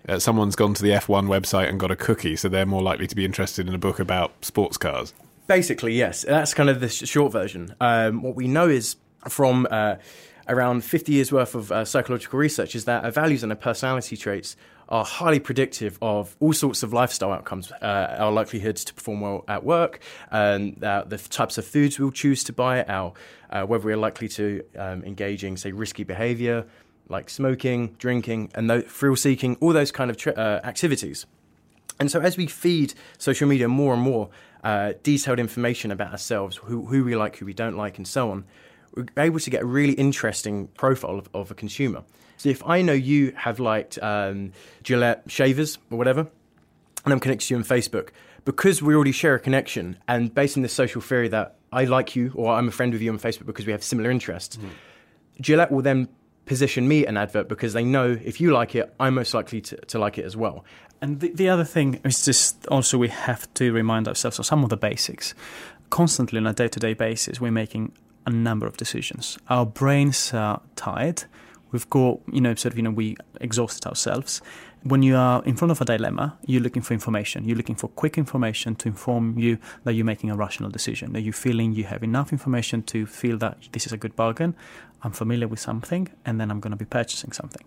A: Uh, someone's gone to the F one website and got a cookie, so they're more likely to be interested in a book about sports cars.
E: Basically, yes. That's kind of the sh- short version. Um, what we know is from uh, around fifty years worth of uh, psychological research is that our values and our personality traits are highly predictive of all sorts of lifestyle outcomes, uh, our likelihoods to perform well at work, um, uh, the types of foods we'll choose to buy, our uh, whether we're likely to um, engage in, say, risky behaviour, like smoking, drinking, and th- thrill-seeking, all those kind of tri- uh, activities. And so as we feed social media more and more uh, detailed information about ourselves, who, who we like, who we don't like, and so on, we're able to get a really interesting profile of, of a consumer. So if I know you have liked um, Gillette shavers or whatever, and I'm connected to you on Facebook, because we already share a connection, and based on this social theory that I like you or I'm a friend with you on Facebook because we have similar interests, mm. Gillette will then position me an advert because they know if you like it, I'm most likely to, to like it as well.
H: And the, the other thing is just also we have to remind ourselves of some of the basics. Constantly on a day-to-day basis, we're making a number of decisions. Our brains are tired. We've got, you know, sort of, you know, we exhausted ourselves. When you are in front of a dilemma, you're looking for information. You're looking for quick information to inform you that you're making a rational decision, that you're feeling you have enough information to feel that this is a good bargain, I'm familiar with something, and then I'm going to be purchasing something.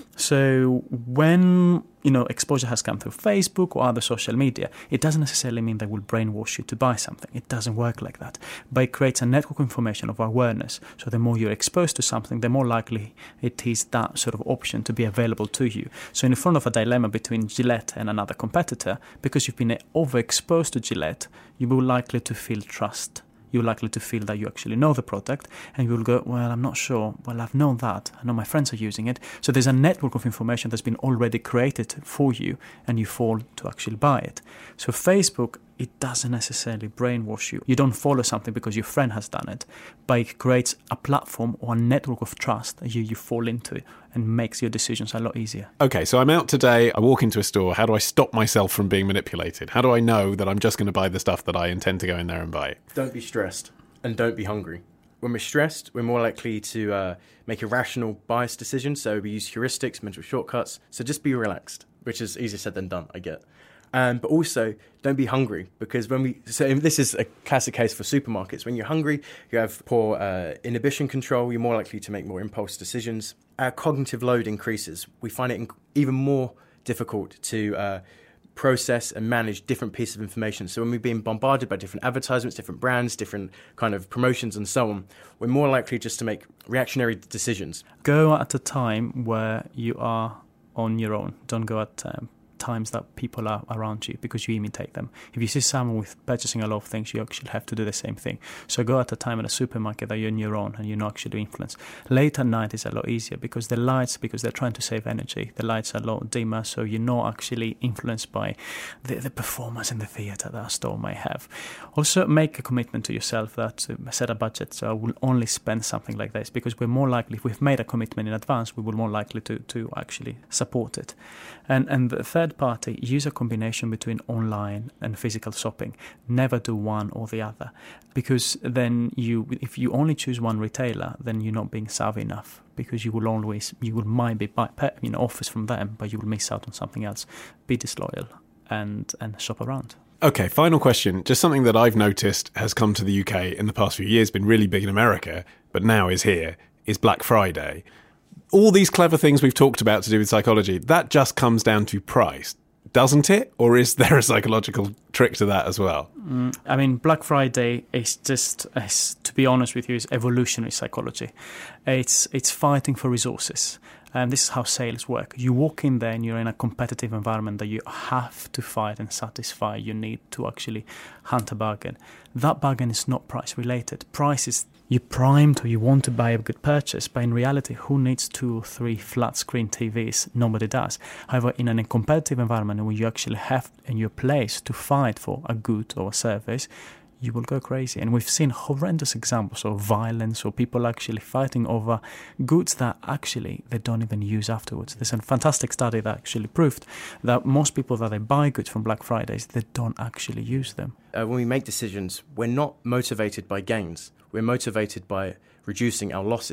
H: So when, you know, exposure has come through Facebook or other social media, it doesn't necessarily mean they will brainwash you to buy something. It doesn't work like that. But it creates a network of information of awareness. So the more you're exposed to something, the more likely it is that sort of option to be available to you. So in front of a dilemma between Gillette and another competitor, because you've been overexposed to Gillette, you're more likely to feel trust. You're likely to feel that you actually know the product, and you'll go, well, I'm not sure. Well, I've known that. I know my friends are using it. So there's a network of information that's been already created for you, and you fall to actually buy it. So Facebook, it doesn't necessarily brainwash you. You don't follow something because your friend has done it, but it creates a platform or a network of trust that you, you fall into and makes your decisions a lot easier.
A: Okay, so I'm out today, I walk into a store. How do I stop myself from being manipulated? How do I know that I'm just going to buy the stuff that I intend to go in there and buy?
E: Don't be stressed and don't be hungry. When we're stressed, we're more likely to uh, make irrational, biased decisions. So we use heuristics, mental shortcuts. So just be relaxed, which is easier said than done, I get. Um, but also, don't be hungry, because when we... So this is a classic case for supermarkets. When you're hungry, you have poor uh, inhibition control, you're more likely to make more impulse decisions. Our cognitive load increases. We find it inc- even more difficult to uh, process and manage different pieces of information. So when we're being bombarded by different advertisements, different brands, different kind of promotions and so on, we're more likely just to make reactionary decisions.
H: Go at a time where you are on your own. Don't go at... Um, times that people are around you, because you imitate them. If you see someone with purchasing a lot of things, you actually have to do the same thing. So go at a time at a supermarket that you're on your own and you're not actually influenced. Late at night is a lot easier because the lights, because they're trying to save energy, the lights are a lot dimmer, so you're not actually influenced by the, the performance in the theatre that a store may have. Also, make a commitment to yourself that uh, set a budget, so I will only spend something like this, because we're more likely, if we've made a commitment in advance, we will more likely to, to actually support it. And and the third party, use a combination between online and physical shopping. Never do one or the other, because then you, if you only choose one retailer, then you're not being savvy enough, because you will always, you will might be buy, you know, offers from them, but you will miss out on something else. Be disloyal and and shop around.
A: Okay, final question. Just something that I've noticed has come to the U K in the past few years, been really big in America, but now is here, is Black Friday. All these clever things we've talked about to do with psychology, that just comes down to price, doesn't it? Or is there a psychological trick to that as well?
H: Mm, I mean, Black Friday is just, is, to be honest with you, is evolutionary psychology. It's it's fighting for resources. And this is how sales work. You walk in there and you're in a competitive environment that you have to fight and satisfy your need to actually hunt a bargain. That bargain is not price related. Price is, you're primed or you want to buy a good purchase, but in reality, who needs two or three flat screen T Vs? Nobody does. However, in a competitive environment where you actually have in your place to fight for a good or a service, you will go crazy. And we've seen horrendous examples of violence or people actually fighting over goods that actually they don't even use afterwards. There's a fantastic study that actually proved that most people that they buy goods from Black Fridays, they don't actually use them.
E: Uh, when we make decisions, we're not motivated by gains. We're motivated by reducing our losses.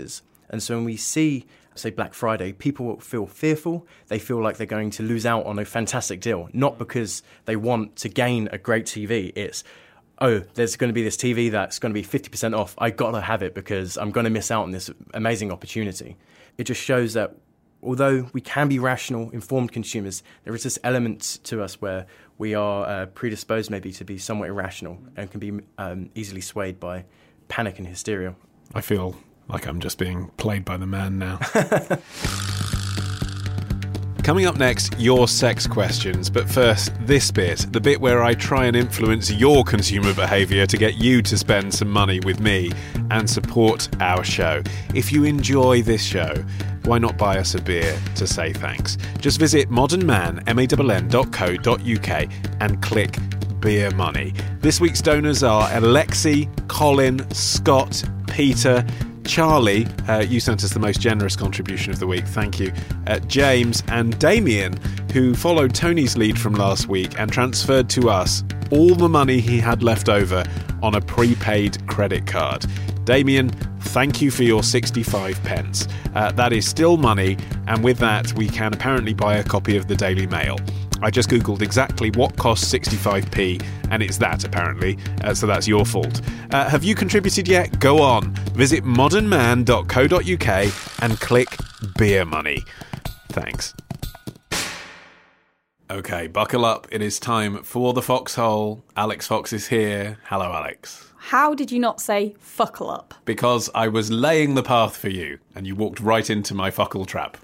E: And so when we see, say, Black Friday, people feel fearful. They feel like they're going to lose out on a fantastic deal, not because they want to gain a great T V. It's, oh, there's going to be this T V that's going to be fifty percent off. I got to have it because I'm going to miss out on this amazing opportunity. It just shows that although we can be rational, informed consumers, there is this element to us where we are uh, predisposed maybe to be somewhat irrational and can be um, easily swayed by panic and hysteria.
A: I feel like I'm just being played by the man now. Coming up next, your sex questions. But first, this bit, the bit where I try and influence your consumer behaviour to get you to spend some money with me and support our show. If you enjoy this show, why not buy us a beer to say thanks? Just visit modernman, M A N N dot co dot U K and click Beer Money. This week's donors are Alexi, Colin, Scott, Peter, Charlie, uh, you sent us the most generous contribution of the week, thank you, uh, James and Damien, who followed Tony's lead from last week and transferred to us all the money he had left over on a prepaid credit card. Damien, thank you for your sixty-five pence. Uh, that is still money, and with that we can apparently buy a copy of the Daily Mail. I just googled exactly what costs sixty-five p, and it's that apparently, uh, so that's your fault. Uh, have you contributed yet? Go on, visit modern man dot co dot U K and click Beer Money. Thanks. Okay, buckle up. It is time for the Foxhole. Alex Fox is here. Hello, Alex.
F: How did you not say fuckle up?
A: Because I was laying the path for you, and you walked right into my fuckle trap.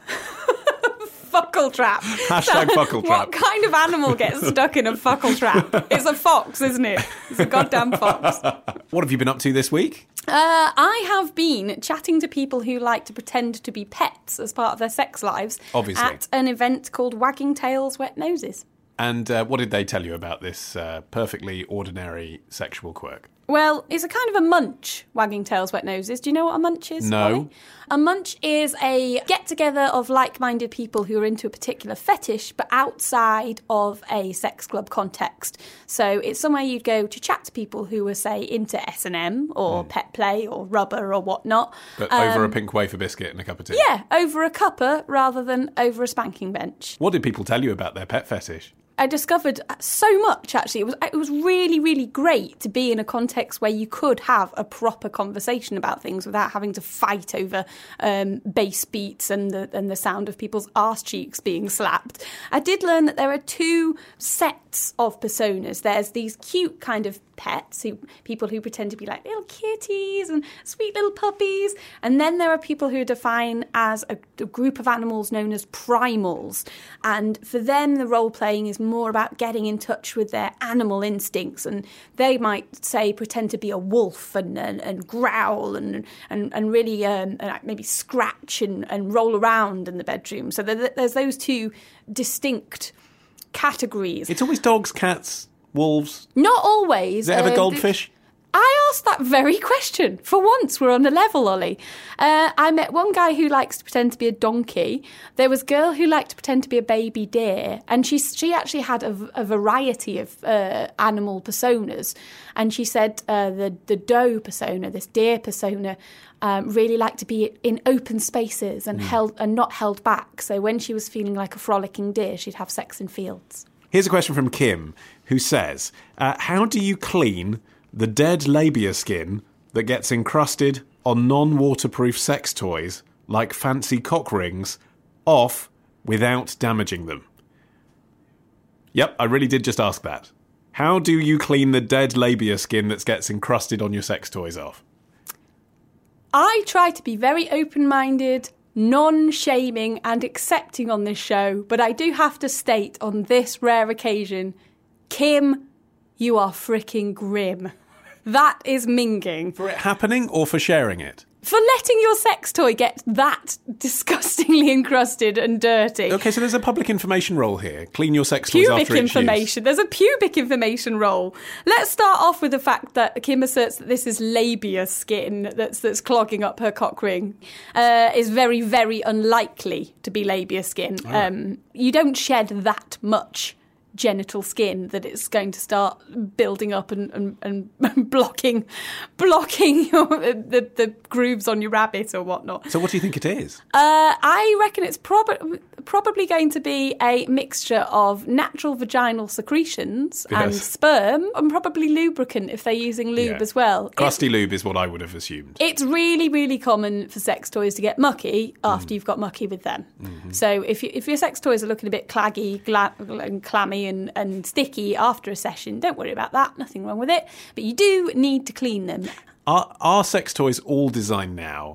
F: Fuckle trap.
A: Hashtag fuckle trap.
F: What kind of animal gets stuck in a fuckle trap? It's a fox, isn't it? It's a goddamn fox.
A: What have you been up to this week?
F: Uh, I have been chatting to people who like to pretend to be pets as part of their sex lives.
A: Obviously.
F: At an event called Wagging Tails, Wet Noses.
A: And uh, what did they tell you about this uh, perfectly ordinary sexual quirk?
F: Well, it's a kind of a munch, Wagging Tails, Wet Noses. Do you know what a munch is?
A: No.
F: Ollie? A munch is a get-together of like-minded people who are into a particular fetish, but outside of a sex club context. So it's somewhere you'd go to chat to people who are, say, into S and M or mm. pet play or rubber or whatnot.
A: But um, over a pink wafer biscuit and a cup of tea?
F: Yeah, over a cuppa rather than over a spanking bench.
A: What did people tell you about their pet fetish?
F: I discovered so much, actually. It was it was really, really great to be in a context where you could have a proper conversation about things without having to fight over um, bass beats and the and the sound of people's arse cheeks being slapped. I did learn that there are two sets of personas. There's these cute kind of pets, who people who pretend to be like little kitties and sweet little puppies. And then there are people who define as a, a group of animals known as primals. And for them, the role-playing is more about getting in touch with their animal instincts. And they might, say, pretend to be a wolf and and, and growl and and, and really um, maybe scratch and, and roll around in the bedroom. So there, there's those two distinct categories.
A: It's always dogs, cats, wolves.
F: Not always.
A: Is it ever
F: uh,
A: goldfish?
F: I asked that very question. For once, we're on a level, Ollie. Uh, I met one guy who likes to pretend to be a donkey. There was a girl who liked to pretend to be a baby deer. And she she actually had a, a variety of uh, animal personas. And she said uh, the, the doe persona, this deer persona, um, really liked to be in open spaces and, mm. held, and not held back. So when she was feeling like a frolicking deer, she'd have sex in fields.
A: Here's a question from Kim, who says, uh, how do you clean the dead labia skin that gets encrusted on non-waterproof sex toys, like fancy cock rings, off without damaging them? Yep, I really did just ask that. How do you clean the dead labia skin that gets encrusted on your sex toys off?
F: I try to be very open-minded, non-shaming and accepting on this show, but I do have to state on this rare occasion, Kim, you are freaking grim. That is minging.
A: For it happening or for sharing it?
F: For letting your sex toy get that disgustingly encrusted and dirty.
A: Okay, so there's a public information role here. Clean your sex toys
F: pubic
A: after its
F: information.
A: use.
F: There's a pubic information role. Let's start off with the fact that Kim asserts that this is labia skin that's that's clogging up her cock ring. Uh, is very, very unlikely to be labia skin.
A: Oh.
F: Um, you don't shed that much genital skin that it's going to start building up and, and, and blocking blocking your, the, the grooves on your rabbit or whatnot.
A: So what do you think it is?
F: Uh, I reckon it's prob- probably going to be a mixture of natural vaginal secretions
A: Yes.
F: and sperm, and probably lubricant if they're using lube
A: Yeah.
F: as well.
A: Crusty lube is what I would have assumed.
F: It's really, really common for sex toys to get mucky after you've got mucky with them.
A: Mm-hmm.
F: So if you, if your sex toys are looking a bit claggy gla- and clammy and, and sticky after a session, don't worry about that. Nothing wrong with it. But you do need to clean them.
A: Are, are sex toys all designed now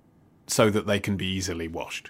A: so that they can be easily washed?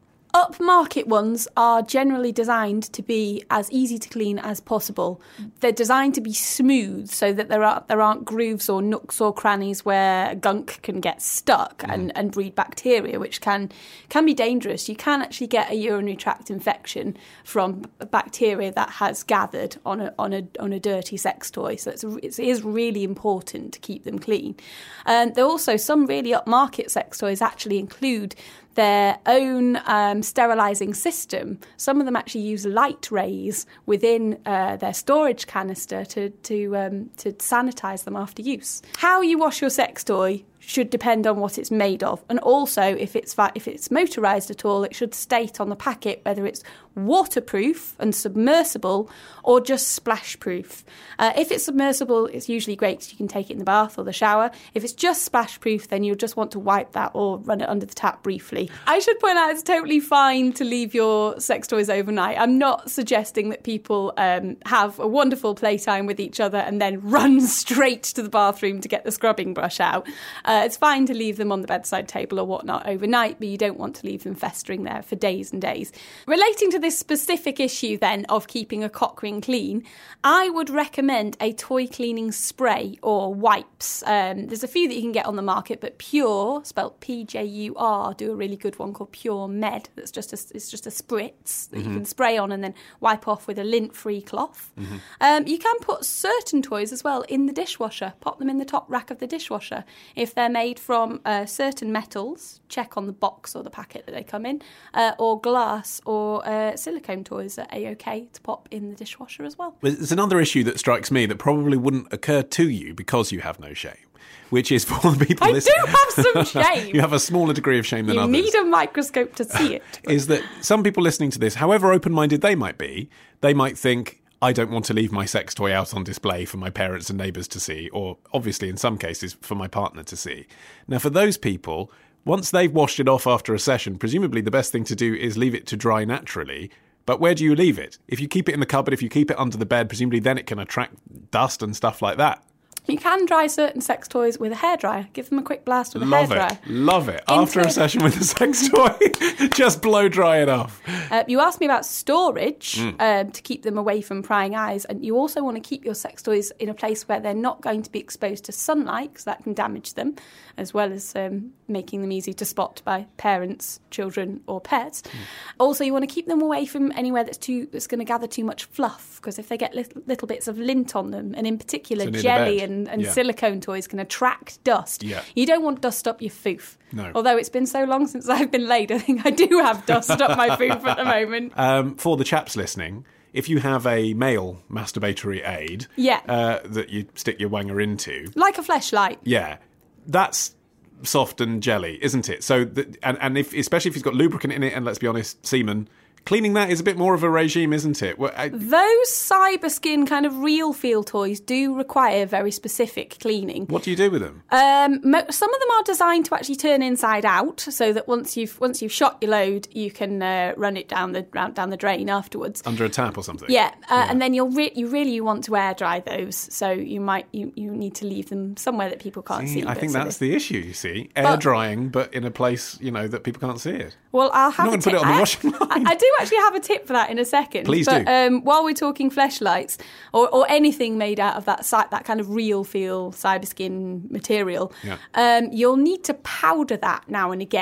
F: Upmarket ones are generally designed to be as easy to clean as possible. They're designed to be smooth so that there are there aren't grooves or nooks or crannies where gunk can get stuck mm. and, and breed bacteria, which can can be dangerous. You can actually get a urinary tract infection from bacteria that has gathered on a on a on a dirty sex toy. So it's, it is really important to keep them clean. Um, there are also some really upmarket sex toys actually include their own um, sterilising system. Some of them actually use light rays within uh, their storage canister to to um, to sanitise them after use. How you wash your sex toy should depend on what it's made of, and also if it's if it's motorised at all, it should state on the packet whether it's waterproof and submersible or just splash proof. Uh, if it's submersible, it's usually great because you can take it in the bath or the shower. If it's just splash proof, then you'll just want to wipe that or run it under the tap briefly. I should point out it's totally fine to leave your sex toys overnight. I'm not suggesting that people um, have a wonderful playtime with each other and then run straight to the bathroom to get the scrubbing brush out. Uh, it's fine to leave them on the bedside table or whatnot overnight, but you don't want to leave them festering there for days and days. Relating to this specific issue then of keeping a cock ring clean, I would recommend a toy cleaning spray or wipes. Um, there's a few that you can get on the market, but Pure, spelled P J U R, do a really good one called Pure Med. That's just a, it's just a spritz that mm-hmm. you can spray on and then wipe off with a lint-free cloth. Mm-hmm. Um, you can put certain toys as well in the dishwasher. Pop them in the top rack of the dishwasher. If they're made from uh, certain metals, check on the box or the packet that they come in, uh, or glass or uh, silicone toys are A-OK to pop in the dishwasher as well.
A: There's another issue that strikes me that probably wouldn't occur to you because you have no shame, which is for the people
F: I
A: listening.
F: do have some shame.
A: You have a smaller degree of shame than
F: you
A: others.
F: You need a microscope to see it.
A: Is that some people listening to this, however open-minded they might be, they might think, I don't want to leave my sex toy out on display for my parents and neighbours to see, or obviously in some cases for my partner to see. Now, for those people, once they've washed it off after a session, presumably the best thing to do is leave it to dry naturally. But where do you leave it? If you keep it in the cupboard, if you keep it under the bed, presumably then it can attract dust and stuff like that.
F: You can dry certain sex toys with a hairdryer. Give them a quick blast with a
A: Love
F: hairdryer.
A: it. Love it. After a session with a sex toy, just blow dry it off.
F: Uh, you asked me about storage
A: Mm.
F: um, to keep them away from prying eyes, and you also want to keep your sex toys in a place where they're not going to be exposed to sunlight, because that can damage them, as well as um, making them easy to spot by parents, children, or pets. Mm. Also, you want to keep them away from anywhere that's too that's going to gather too much fluff, because if they get little, little bits of lint on them, and in particular
A: So near the
F: jelly
A: bed.
F: and, and
A: Yeah.
F: silicone toys can attract dust.
A: Yeah.
F: You don't want dust up your foof.
A: No.
F: Although it's been so long since I've been laid, I think I do have dust up my foof at the moment.
A: Um, for the chaps listening, if you have a male masturbatory aid
F: Yeah.
A: uh, that you stick your wanger into,
F: Like a fleshlight.
A: yeah, that's soft and jelly, isn't it? So, the, and, and if especially if it's got lubricant in it, and let's be honest, semen, cleaning that is a bit more of a regime, isn't it? Well, I,
F: Those cyberskin kind of real feel toys do require very specific cleaning.
A: what do you do with them?
F: Um, mo- some of them are designed to actually turn inside out, so that once you've once you've shot your load, you can uh, run it down the round, down the drain afterwards.
A: Under a tap or something?
F: Yeah, uh, and then you'll re- you really want to air dry those, so you might you, you need to leave them somewhere that people can't see.
A: I
F: but
A: think
F: so
A: that's
F: they-
A: the issue, you see. Air
F: But-
A: drying, but in a place, you know, that people can't see it.
F: Well, I'll have
A: You're
F: a
A: not gonna put
F: tip.
A: it on the
F: I-
A: washing line.
F: I, I do actually have a tip for that in a second.
A: Please
F: but,
A: do.
F: Um, while we're talking fleshlights, or, or anything made out of that si- that kind of real feel cyberskin material,
A: Yeah.
F: um, you'll need to powder that now and again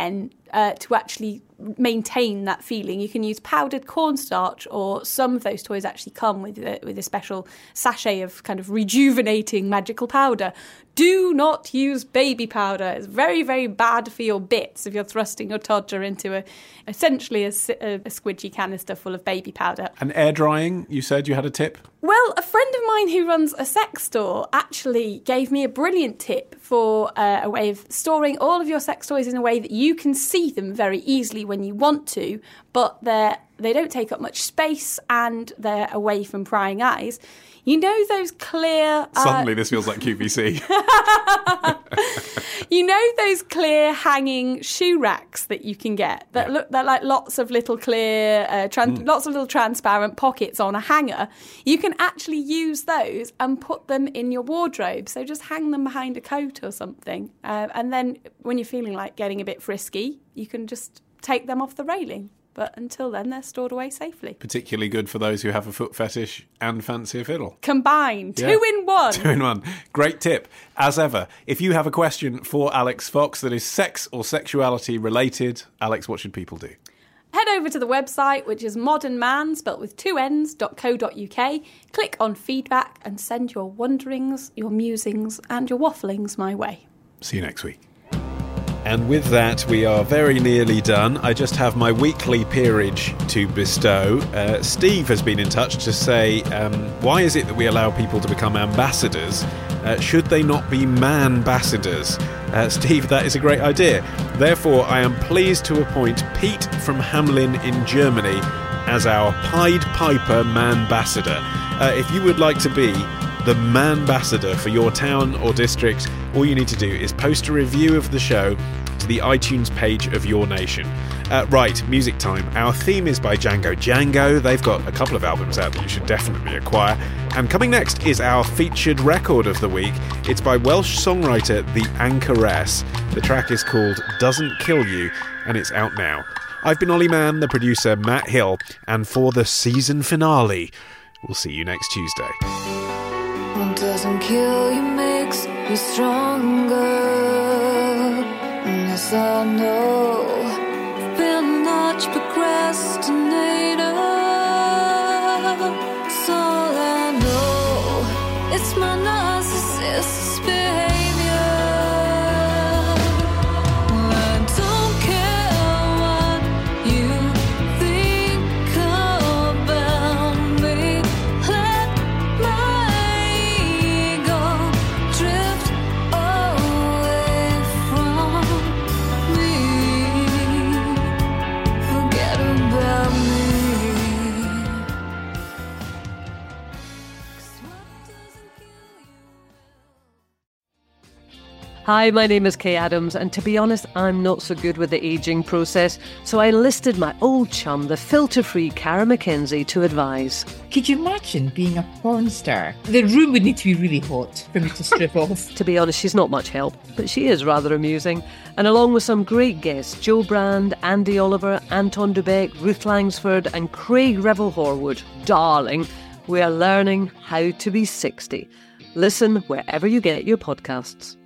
F: uh, to actually maintain that feeling. You can use powdered cornstarch, or some of those toys actually come with a, with a special sachet of kind of rejuvenating magical powder. Do not use baby powder. It's very, very bad for your bits if you're thrusting your toddler into a essentially a, a, a squidgy canister full of baby powder.
A: And air drying, you said you had a tip?
F: Well, a friend of mine who runs a sex store actually gave me a brilliant tip for uh, a way of storing all of your sex toys in a way that you can see them very easily when you want to, but they're, they don't take up much space and they're away from prying eyes. You know those clear... Uh,
A: Suddenly this feels like Q V C.
F: You know those clear hanging shoe racks that you can get that
A: yeah.
F: look that like lots of little clear, uh, tran- mm. lots of little transparent pockets on a hanger. You can actually use those and put them in your wardrobe. So just hang them behind a coat or something, uh, and then when you're feeling like getting a bit frisky, you can just take them off the railing. But until then, they're stored away safely.
A: Particularly good for those who have a foot fetish and fancy a fiddle.
F: Combined.
A: Yeah.
F: Two in one.
A: Two in one. Great tip. As ever, if you have a question for Alex Fox that is sex or sexuality related, Alex, what should people do?
F: Head over to the website, which is modern man, spelt with two N's, dot co dot uk. Click on feedback and send your wonderings, your musings and your wafflings my way.
A: See you next week. And with that, we are very nearly done. I just have my weekly peerage to bestow. Uh, Steve has been in touch to say, um, why is it that we allow people to become ambassadors? Uh, should they not be man-ambassadors? Uh, Steve, that is a great idea. Therefore, I am pleased to appoint Pete from Hamelin in Germany as our Pied Piper man-ambassador. Uh, if you would like to be the man-ambassador for your town or district, all you need to do is post a review of the show to the iTunes page of your nation. Uh, right, music time. Our theme is by Django Django. They've got a couple of albums out that you should definitely acquire. And coming next is our featured record of the week. It's by Welsh songwriter The Anchoress. The track is called Doesn't Kill You, and it's out now. I've been Ollie Mann, the producer Matt Hill, and for the season finale, we'll see you next Tuesday.
I: What doesn't kill you makes you stronger. And yes, I know I've been a large procrastinator. It's all I know. It's my narcissist's behavior. I don't care what you think about me. Let my ego drift away from me. Forget about me.
J: Hi, my name is Kay Adams, and to be honest, I'm not so good with the ageing process, so I enlisted my old chum, the filter-free Cara McKenzie, to advise.
K: Could you imagine being a porn star? The room would need to be really hot for me to strip off.
J: To be honest, she's not much help, but she is rather amusing. And along with some great guests, Joe Brand, Andy Oliver, Anton Dubeck, Ruth Langsford and Craig Revel-Horwood, darling, we are learning how to be sixty. Listen wherever you get your podcasts.